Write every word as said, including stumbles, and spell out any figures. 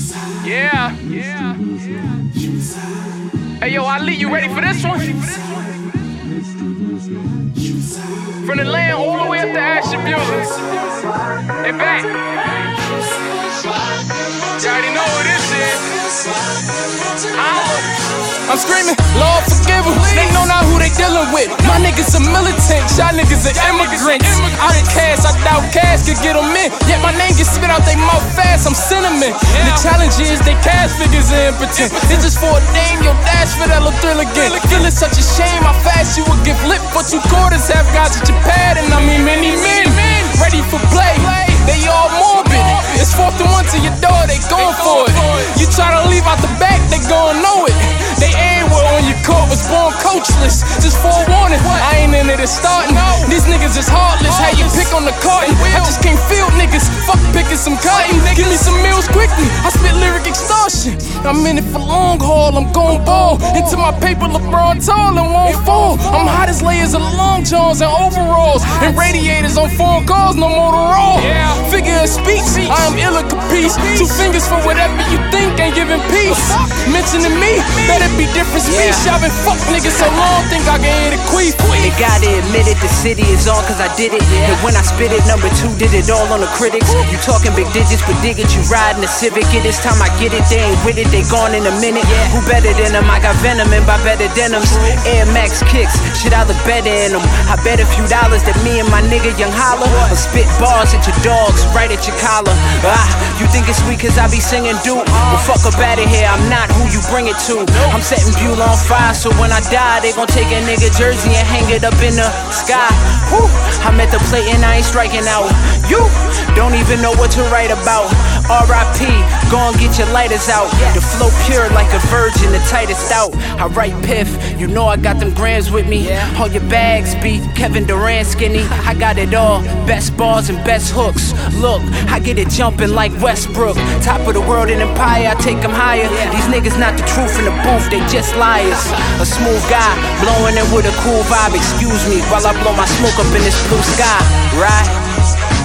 Yeah, yeah. Hey yo, Ali, you ready for this one? From the land all the way up to Ashtabula and back. You already know who this is. I'm screaming, Lord forgive them. They know not who they dealing with. My niggas are militants, y'all niggas are immigrants. Out of cash, I doubt cash could get them in. Yet my name gets spit out they mouth fast, I'm cinnamon. The challenge is they cash figures are impotent. It's just for a name, your dash for that little thrill again. Feeling such a shame how fast you would give lip for two quarters. Half guys at your pad, and I mean many men ready for play. They all morbid. It's fourth and one to your door, they going for it. You try to leave out the back, they gon' know it. They everywhere on your court, was born coachless. Just forewarning, I ain't into this starting. These niggas is heartless, how you pick on the carton. I just can't feel niggas, fuck picking some cotton. Give me some meals quickly, I spit lyric extortion. I'm in it for long haul, I'm gon' ball. Into my paper, LeBron tall and won't fall. I'm hot as layers of long johns and overalls. And radiators on phone calls, no more to roll. Figure of speech, I am ill a capiche. Two fingers for whatever you think ain't giving peace. Mentioning me, better be different speech. Y'all been fuck niggas so long, think I can hit a queef. They gotta admit it, the city is on cause I did it. And when I spit it, number two did it all on the critics. You talking big digits, but dig it, you riding the Civic. It is time I get it, they ain't with it, they gone in a minute. Who better than them? I got venom and by better denims. Air Max kicks, shit I look better in them. I bet a few dollars that me and my nigga Young Holla will spit bars at your dogs, right at your collar. Ah, you think it's sweet cause I be singing Duke? Well fuck up out of here, I'm not who you bring it to. I'm setting Buell on fire, so when I die, they gon' take a nigga jersey and hang it up in the sky. Whew, I'm at the plate and I ain't striking out. You don't even know what to write about. R I P, go and get your lighters out. The flow pure like a virgin, the tightest out. I write piff, you know I got them grams with me. All your bags be Kevin Durant skinny. I got it all, best bars and best hooks. Look, I get it jumping like Westbrook. Top of the world in Empire, I take them higher. These niggas not the truth in the booth, they just liars. A smooth guy, blowing in with a cool vibe. Excuse me while I blow my smoke up in this blue sky, right?